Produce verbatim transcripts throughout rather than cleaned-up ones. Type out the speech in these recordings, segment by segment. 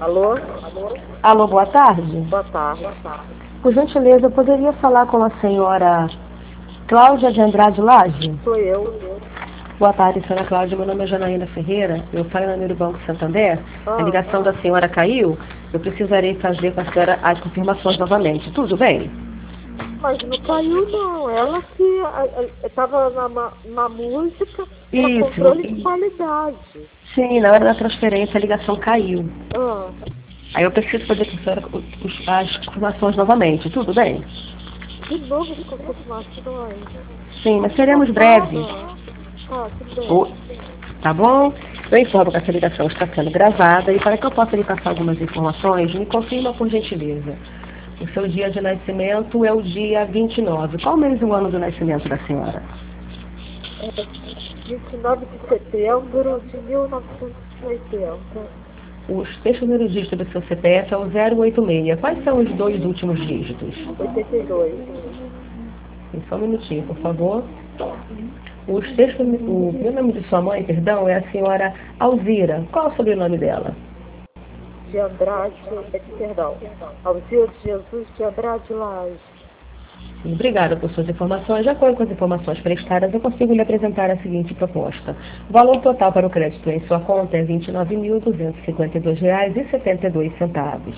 Alô? Alô, boa tarde. Boa tarde. Por gentileza, eu poderia falar com a senhora Cláudia de Andrade Lage? Sou eu. Boa tarde, senhora Cláudia. Meu nome é Janaína Ferreira. Eu falo em nome do Banco Santander. Ah, A ligação da senhora caiu. Eu precisarei fazer com a senhora as confirmações novamente. Tudo bem? Mas não caiu, não. Ela que estava na, ma- na música para Isso. controle de qualidade. Sim, na hora da transferência a ligação caiu. Ah, Aí eu preciso fazer com a senhora os- as confirmações novamente. Tudo bem? de novo com confirmações. Sim, mas seremos breves. Ah, tudo bem. O- Tá bom? Eu informo que essa ligação está sendo gravada e para que eu possa lhe passar algumas informações, me confirma por gentileza. O seu dia de nascimento é o dia vinte e nove. Qual mês e o ano do nascimento da senhora? É vinte e nove de setembro de mil novecentos e oitenta. Os três primeiros dígitos do seu C P F é o zero oito seis. Quais são os dois últimos dígitos? oitenta e dois. Tem só um minutinho, por favor. Os três, prime- o primeiro nome de sua mãe, perdão, é a senhora Alzira. Qual é o sobrenome dela? De Andrade, é, perdão. Alzira de Jesus de Andrade Lage. Obrigada por suas informações. De acordo com as informações prestadas, eu consigo lhe apresentar a seguinte proposta. O valor total para o crédito em sua conta é vinte e nove mil duzentos e cinquenta e dois reais e setenta e dois centavos.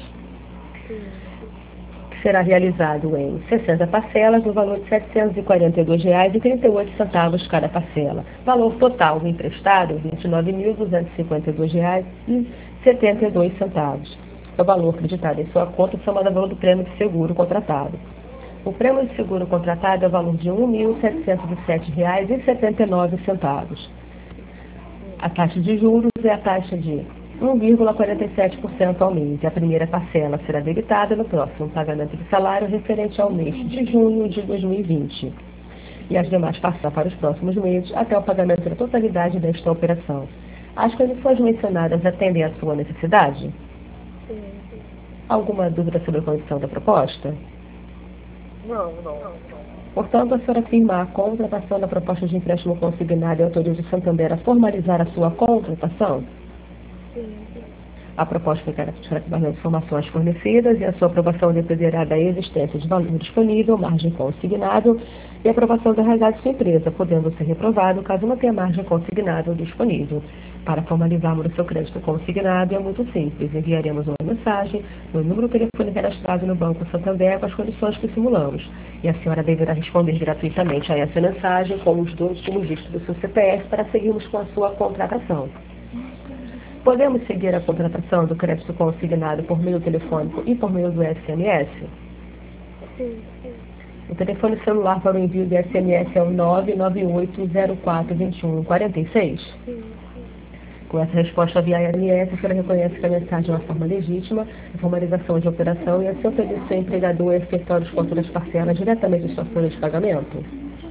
Que será realizado em sessenta parcelas no valor de setecentos e quarenta e dois reais e trinta e oito centavos cada parcela. Valor total emprestado vinte e nove mil duzentos e cinquenta e dois reais e setenta e dois centavos. É o valor acreditado em sua conta somado ao valor do prêmio de seguro contratado. O prêmio de seguro contratado é o valor de um mil setecentos e sete reais e setenta e nove centavos. A taxa de juros é a taxa de um vírgula quarenta e sete por cento ao mês. E a primeira parcela será debitada no próximo pagamento de salário referente ao mês de junho de dois mil e vinte. E as demais passarão para os próximos meses até o pagamento da totalidade desta operação. As condições mencionadas atendem à sua necessidade? Sim. Alguma dúvida sobre a condição da proposta? Não, não. Portanto, a senhora afirma a contratação da proposta de empréstimo consignado e autoriza o Santander a formalizar a sua contratação? Sim. A proposta ficará satisfeita das informações fornecidas e a sua aprovação dependerá da existência de valor disponível, margem consignado e aprovação da realidade de sua empresa, podendo ser reprovado caso não tenha margem consignável disponível. Para formalizarmos o seu crédito consignado é muito simples. Enviaremos uma mensagem no número de telefone cadastrado no Banco Santander com as condições que simulamos. E a senhora deverá responder gratuitamente a essa mensagem com os dois últimos dígitos do seu C P F para seguirmos com a sua contratação. Podemos seguir a contratação do crédito consignado por meio telefônico e por meio do S M S? Sim. O telefone celular para o envio de S M S é o nove nove oito zero quatro dois um quatro seis? Sim. Com essa resposta via S M S, a senhora reconhece que a mensagem é uma forma legítima de formalização de operação e é seu pedido ao seu empregador a efetuar os contos das parcelas diretamente da sua folha de pagamento?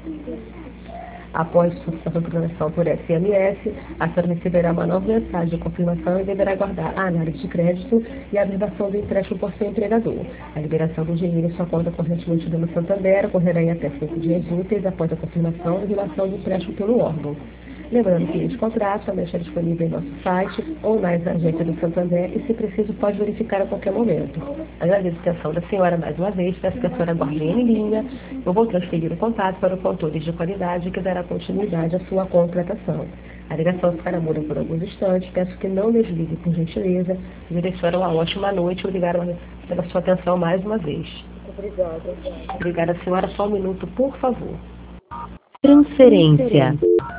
Após sua confirmação por S M S, a senhora receberá uma nova mensagem de confirmação e deverá aguardar a análise de crédito e a averbação do empréstimo por seu empregador. A liberação do dinheiro em sua conta corrente mantida no Santander ocorrerá em até cinco dias úteis após a confirmação e relação do empréstimo pelo órgão. Lembrando que esse contrato também está disponível em nosso site ou nas agências do Santander e, se preciso, pode verificar a qualquer momento. Agradeço a atenção da senhora mais uma vez, peço que a senhora guarde em linha. Eu vou transferir o contato para o controle de qualidade que dará continuidade à sua contratação. A ligação ficará muda por alguns instantes, peço que não desligue por gentileza. Me desejo uma ótima noite e obrigado pela sua atenção mais uma vez. Obrigada. Obrigada, senhora. Só um minuto, por favor. Transferência.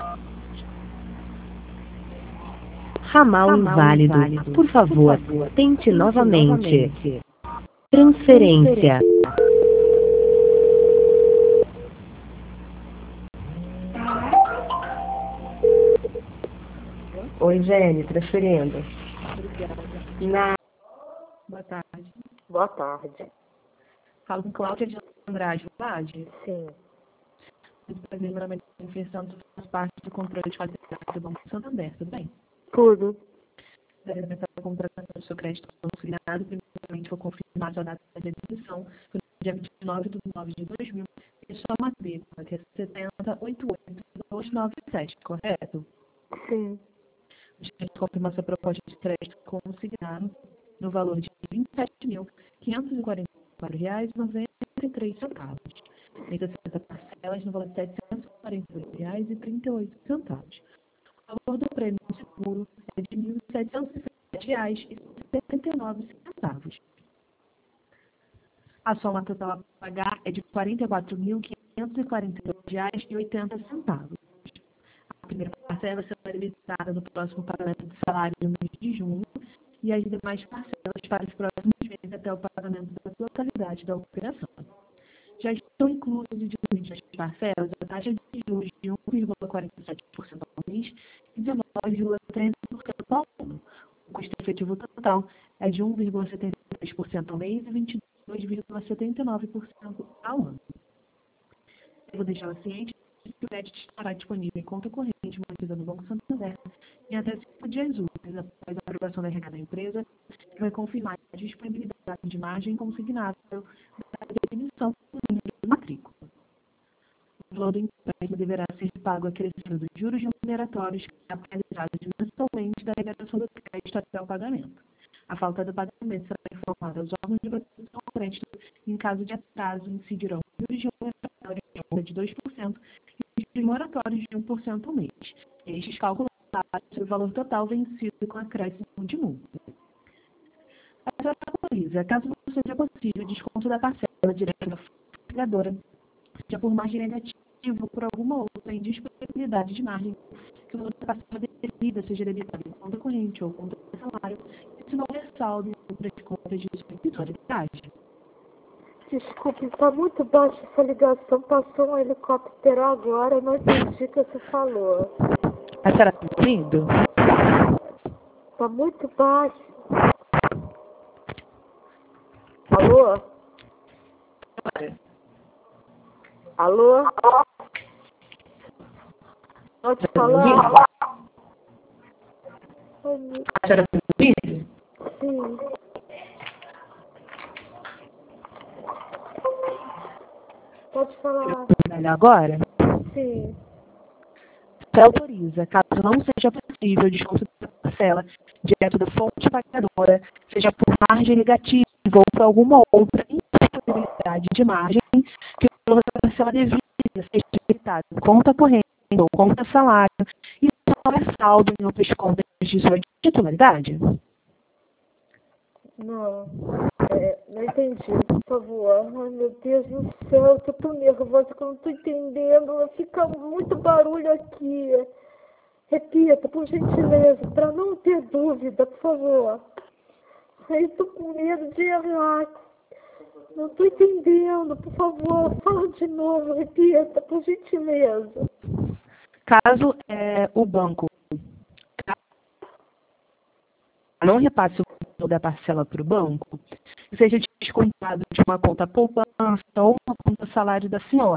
Ramal inválido. Por favor, tente novamente. Transferência. Oi, Jenny, transferindo. Obrigada. Na... Boa tarde. Boa tarde. Falo com Cláudia de Andrade, verdade? Sim. Muito prazer, meu nome é Fernando, faz parte do controle de qualidade do Banco Santander, tudo bem? Tudo. Gostaria de começar a contratação do seu crédito consignado. Primeiramente, vou confirmar a sua data de admissão, foi no dia vinte e nove de nove de dois mil, e sua matrícula, que é setenta oito oito dois nove sete, correto? Sim. Gostaria de confirmar sua proposta de crédito consignado. no valor de vinte e sete mil, quinhentos e quarenta e quatro reais e noventa e três centavos, em sessenta parcelas no valor de setecentos e quarenta e oito reais e trinta e oito centavos. O valor do prêmio seguro é de mil setecentos e sete reais e setenta e nove centavos. A soma total a pagar é de quarenta e quatro mil, quinhentos e quarenta e dois reais e oitenta centavos. A primeira parcela será limitada no próximo pagamento do salário no mês de junho e as demais parcelas para os próximos meses até o pagamento da totalidade da operação. Já estão inclusos e diluídos nas parcelas a taxa de juros de um vírgula quarenta e sete por cento ao mês e dezenove vírgula treze por cento ao ano. O custo efetivo total é de um vírgula setenta e três por cento ao mês e vinte e dois vírgula setenta e nove por cento ao ano. Devo deixá-la ciente de que o crédito estará disponível em conta corrente mantida no Banco Santander em até cinco dias úteis após a aprovação da R H da empresa, que vai confirmar a disponibilidade de margem consignável da definição do número de matrícula. O valor do empréstimo deverá ser pago acrescendo dos juros remuneratórios apresentados mensalmente da liberação do crédito até o pagamento. A falta do pagamento será informada aos órgãos de proteção ao crédito. Em caso de atraso, incidirão juros remuneratórios de dois por cento e juros moratórios de um por cento ao mês. Estes cálculos sobre o valor total vencido com acréscimo de multa. A senhora atualiza, caso não seja possível, desconto da parcela direta da pagadora, seja por margem negativa ou por alguma outra indisponibilidade de margem, que o valor da parcela devida seja debitado em conta corrente ou conta de salário, e se não houver saldo em outras contas de solidariedade. Desculpe, está muito baixa essa ligação. Passou um helicóptero agora, não entendi o que você falou. A senhora está me ouvindo? Está muito baixo. Alô? Alô? Pode falar? A senhora está me ouvindo? Sim. Pode falar. Melhor agora? Sim. Se autoriza, caso não seja possível, o desconto da parcela direto da fonte pagadora, seja por margem negativa ou por alguma outra indisponibilidade de margem, que o valor da parcela devida seja debitado em conta corrente ou conta salário e não é saldo em outras contas de sua titularidade? Não. É, não entendi, por favor. Ai, meu Deus do céu, eu tô tão nervosa que eu não tô entendendo. Fica muito barulho aqui. Repita, por gentileza, para não ter dúvida, por favor. Ai, eu tô com medo de errar. Não tô entendendo, por favor. Fala de novo, repita, por gentileza. Caso é, o banco não repasse o valor da parcela para o banco, seja descontado de uma conta poupança ou uma conta salário da senhora.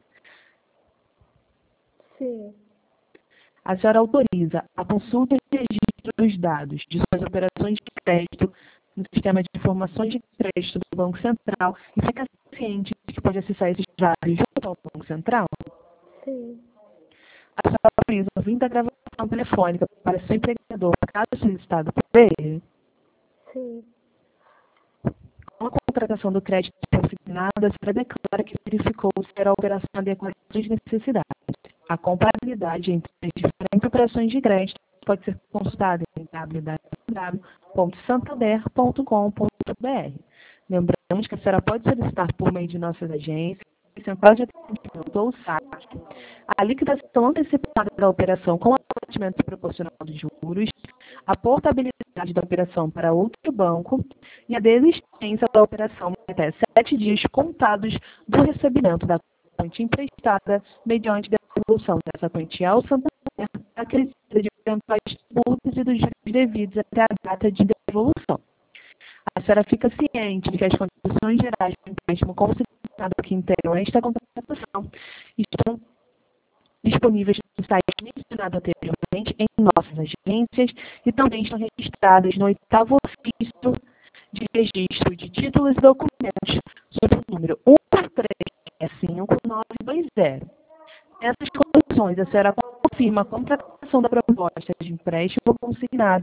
Sim. A senhora autoriza a consulta e registro dos dados de suas operações de crédito no sistema de informações de crédito do Banco Central e fica ciente de que pode acessar esses dados junto ao Banco Central? Sim. A senhora autoriza a vinda gravação telefônica para seu empregador, caso solicitado por ele? Sim. Com a contratação do crédito consignado, a senhora declara que verificou se a operação adequada às suas necessidades. A comparabilidade entre as diferentes operações de crédito pode ser consultada em w w w ponto santander ponto com ponto b r. Lembramos que a senhora pode solicitar por meio de nossas agências, central de atendimento ou site, a liquidação antecipada da operação com abatimento proporcional de juros, a portabilidade da operação para outro banco e a desistência da operação até sete dias contados do recebimento da quantia emprestada mediante devolução dessa quantia ao Santander, acrescida de eventuais tributos e dos juros devidos até a data de devolução. A senhora fica ciente de que as condições gerais do empréstimo consignado que integram esta contratação estão disponíveis no site mencionado anteriormente em nossas agências e também estão registradas no oitavo ofício de registro de títulos e documentos sob o número um três cinco nove dois zero. Nessas condições, a senhora confirma a contratação da proposta de empréstimo consignado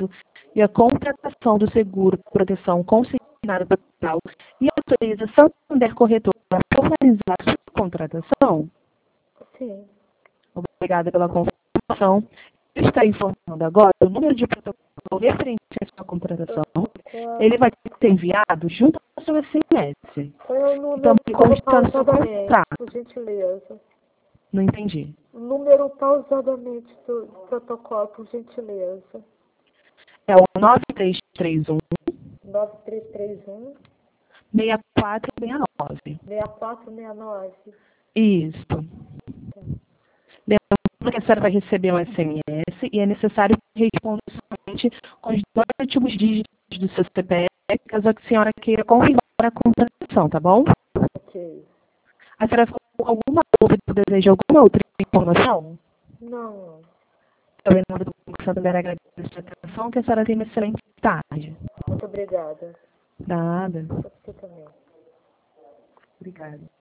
e a contratação do seguro de proteção consignado total e autoriza Santander Corretora a formalizar sua contratação? Sim. Obrigada pela confirmação. Eu estou informando agora o número de protocolo referente à sua contratação. Ele vai ser enviado junto ao seu S M S. Qual é o número? Então, consta no seu Pausadamente, contrato. por gentileza. Não entendi. O número pausadamente do protocolo, por gentileza. É o nove três três um, nove três três um, seis quatro seis nove. seis quatro seis nove. Isso. Lembrando que a senhora vai receber um S M S e é necessário que responda somente com os dois últimos dígitos do seu C P F, caso a senhora queira confirmar a contratação, tá bom? Ok. A senhora ficou com alguma dúvida ou deseja alguma outra informação? Não. Eu, em nome do Banco Santander, agradeço a sua atenção, que a senhora tenha uma excelente tarde. Muito obrigada. Nada. Você também. Obrigada.